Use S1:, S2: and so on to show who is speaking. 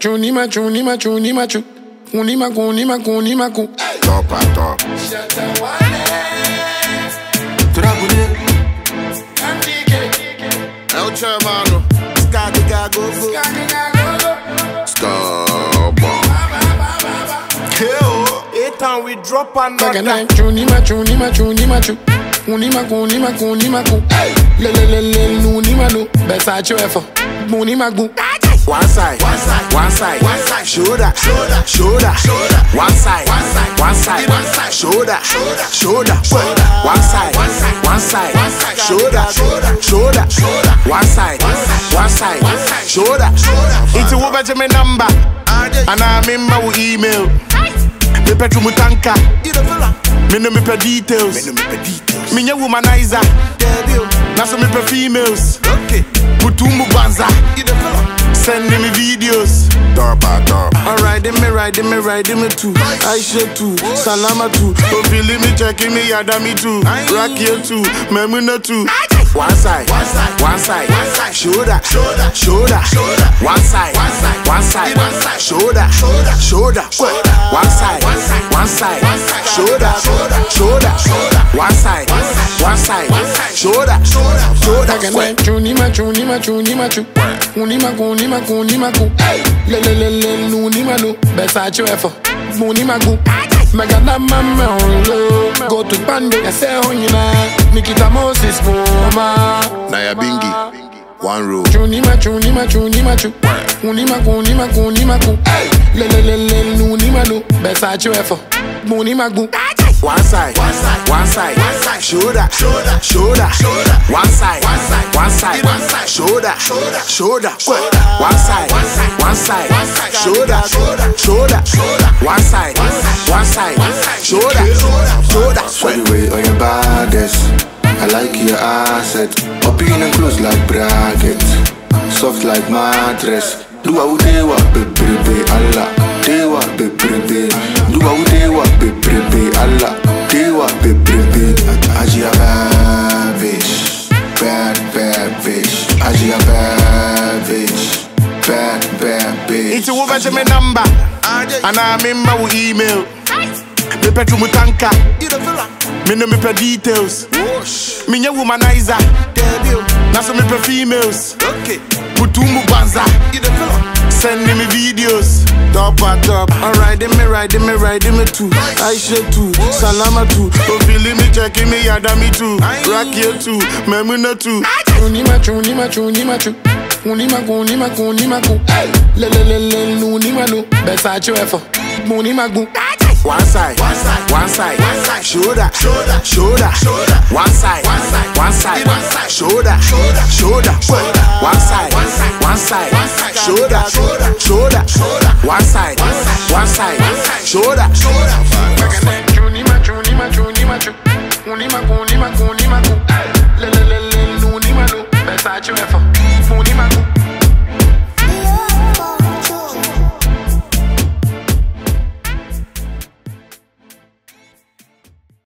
S1: Top à top. É o Germano. Scarbo.
S2: Etan we drop another.
S1: One side, shoulder, shoulder. One side, shoulder, shoulder. One side, shoulder, shoulder. One side, shoulder. It's a woman to my number, and I remember we email. Me petru mutanka, me no me per details. Me nya womanizer, na so me per females. Mutumbu banza, sending me videos. Top. Alright, them me too. Aisha too, Salama too. Opili me checking me, Yada me too. Rakia too, Memuna too. One side, shoulder. One side, shoulder. One side, shoulder. One side, shoulder.
S3: Go to Pande, I say Nikita Moses,
S1: Naya Bingi, one row. One side, shoulder. One side, shoulder. One side, shoulder. One side, shoulder.
S4: Anyway, on your baddest, I like your asset. Open and close like bracket, soft like mattress. Do a udewa, baby, Allah. Dewa, baby. Do a udewa, baby, Allah. Dewa, baby. Ajia bad bitch, bad bitch. Ajia bad bitch, bad bitch.
S1: It's a woman to my number, and I remember we email. Me petru mutanka, me no me per details. Me nya womanizer, na so me per females. Mutumbu banza, sending me videos. Top. Alright, them me too. Aisha too, Salama too. Opili me checking me, Yada me too. Rakia too, Memuna too. One side, shoulder. One side, shoulder. One side, shoulder. One side, shoulder.
S3: Versace